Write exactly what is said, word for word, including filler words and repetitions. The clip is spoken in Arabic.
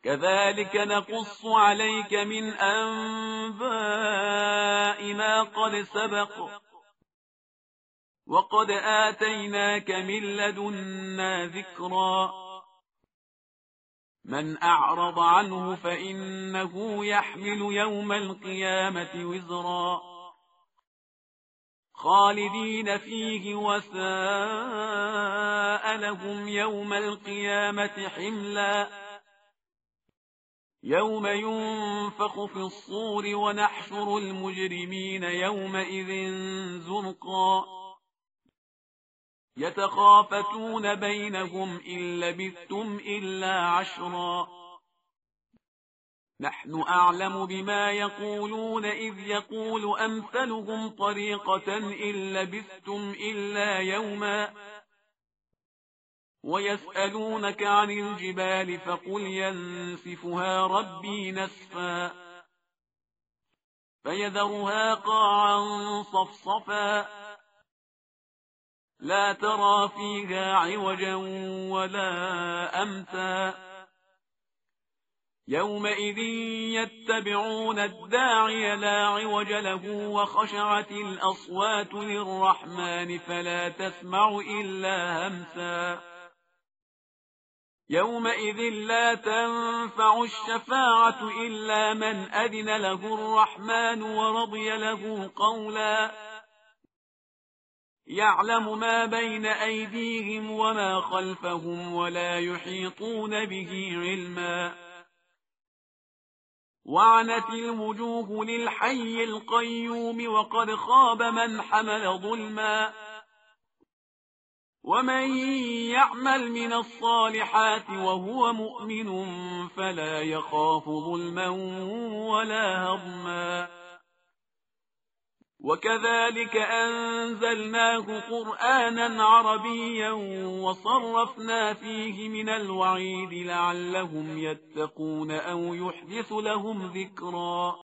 كذلك نقص عليك من أنباء ما قد سبق وقد آتيناك من لدنا ذكرا من أعرض عنه فإنه يحمل يوم القيامة وزرا خالدين فيه وساء لهم يوم القيامة حملا يوم ينفخ في الصور ونحشر المجرمين يومئذ زرقا يتخافتون بينهم إن لبثتم إلا عشرا نحن أعلم بما يقولون إذ يقول أمثلهم طريقة إن لبثتم إلا يوما ويسألونك عن الجبال فقل ينسفها ربي نسفا فيذرها قاعا صفصفا لا ترى فيها عوجا ولا أمتا يومئذ يتبعون الداعي لا عوج له وخشعت الأصوات للرحمن فلا تسمع إلا همسا يومئذ لا تنفع الشفاعة إلا من أذن له الرحمن ورضي له قولا يعلم ما بين أيديهم وما خلفهم ولا يحيطون به علما وعنت الوجوه للحي القيوم وقد خاب من حمل ظلما ومن يعمل من الصالحات وهو مؤمن فلا يخاف ظلما ولا هضما وكذلك أنزلناه قرآنا عربيا وصرفنا فيه من الوعيد لعلهم يتقون أو يحدث لهم ذكرا